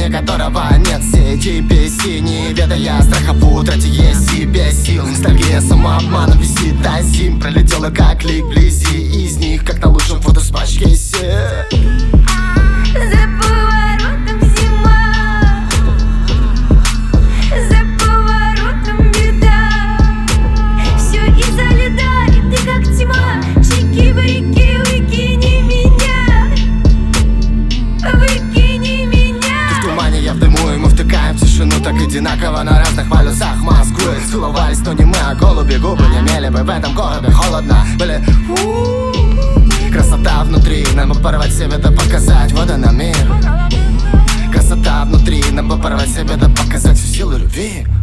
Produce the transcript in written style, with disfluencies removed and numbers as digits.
тумане которого нет сети песи, не ведая страха в утрате себе сил. Ностальгия самообмана висит до зим, пролетела как лик вблизи из них, как на лучшем фото с пачки се. За поворотом зима, за поворотом беда. Все из-за льда, и ты как тьма. Чики-брики, выкини меня, выкини меня. Ты в тумане, я в дыму, и мы втыкаем в тишину так одинаково на разных полюсах Москвы. Целовались, но не мы, а голуби губы не мели бы в этом городе холодно. Были красота внутри, нам бы порвать себе да показать вода на мир. Красота внутри, нам бы порвать себе да показать всю силу любви.